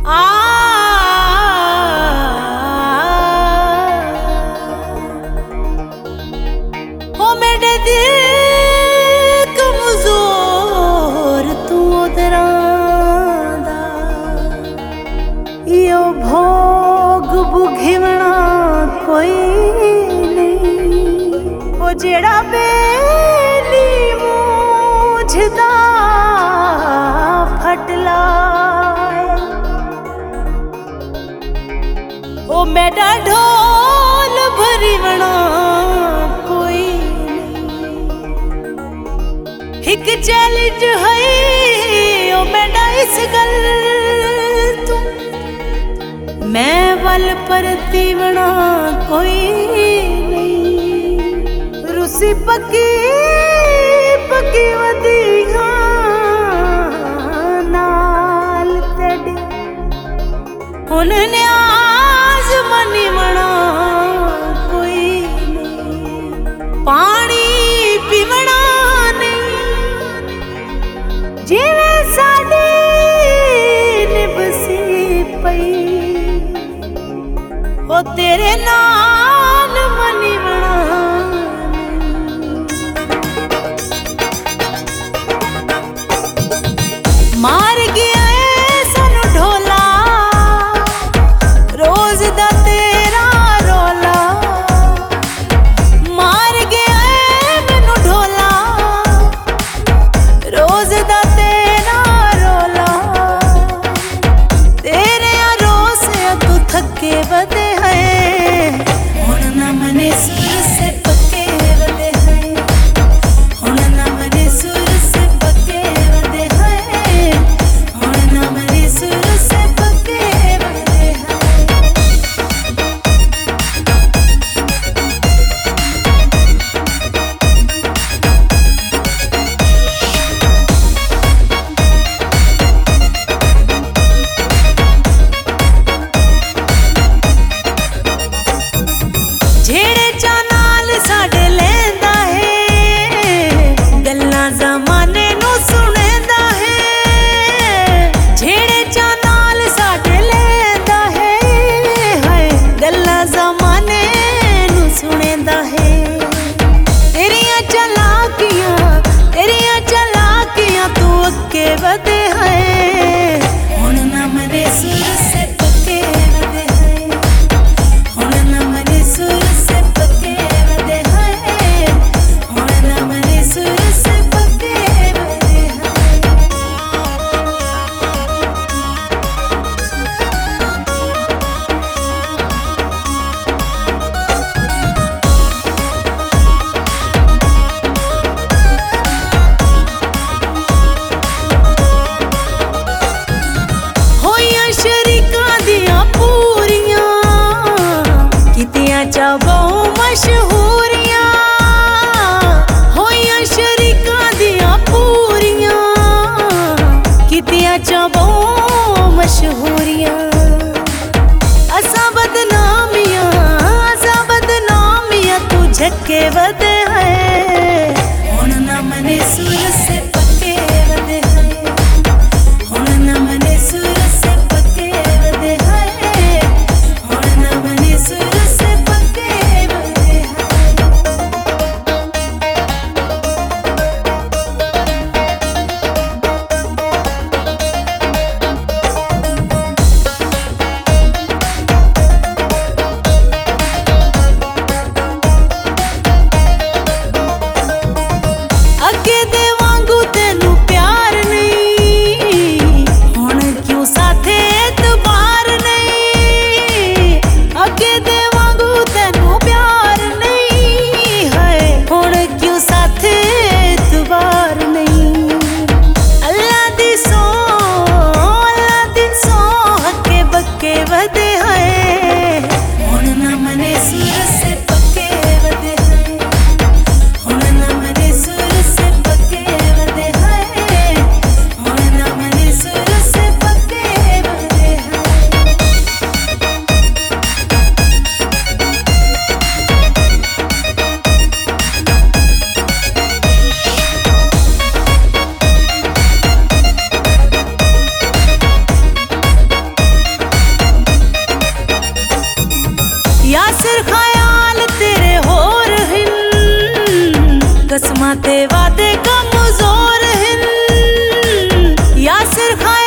आ हो मेरे दिल कमजोर तू दरांदा यो भोग बुघिवना कोई नहीं वो जेड़ा बेली मुझदा फटला ओ मेरा ढोल भरीवना कोई नहीं एक चैलेंज है ओ मेरा इस गल तू मैं वल पर तीवना कोई नहीं रुसी पकी पकी वदी नाल तेडी हुन न्याज मनी वना कोई नहीं पानी पीवना नहीं जिवे साडी निभसी पई ओ तेरे नाल मनी वना मार गया है सानू ढोला रोज दा तेरा रोला मार गया है मैनू ढोला रोज दा तेरा रोला तेरे रोस तू थके बदे है हुण ना मने सुर से पक्के बदे है हुण ना मने सुर से पक्के बदे है हुण ना मने सुर से पक्के बदे है जेड़े चा नाल साडे लेंदा है गल्लां ज़माने नू सुनेंदा है जेड़े चा नाल साडे लेंदा है हाय गल्लां ज़माने नू सुनेंदा है तेरियां चलाकियां तू अगे वधे है हुण ना मने सुर से पक्के वधे है हुण ना मने सुर से पक्के वधे है हुण ना मने सुर से पक्के वधे है होइयां शरीकां दियां पूरियां कितियां चा बहु मशहूरियां होइयां शरीकां दियां पूरियां कितियां चा बहु मशहूरियां असां बदनामियां तू झक्के वदे है हुण ना मने सुर से पक्के वदे है हुण ना मने सुर से पक्के वदे है हुण ना मने सुर से पक्के वदे है अगे दे वांगू तेनू प्यार नहीं हुण क्यों साथे एतबार नहीं अगे दे वांगू तेनू प्यार नहीं है हुण क्यों साथे एतबार नहीं अल्लाह दी सौ हके बक्के वदे है हुण ना मने सुर से पक्के वदे है हुण ना मने सुर से पक्के वदे है हुण ना मने सुर से पक्के वदे सिर खाए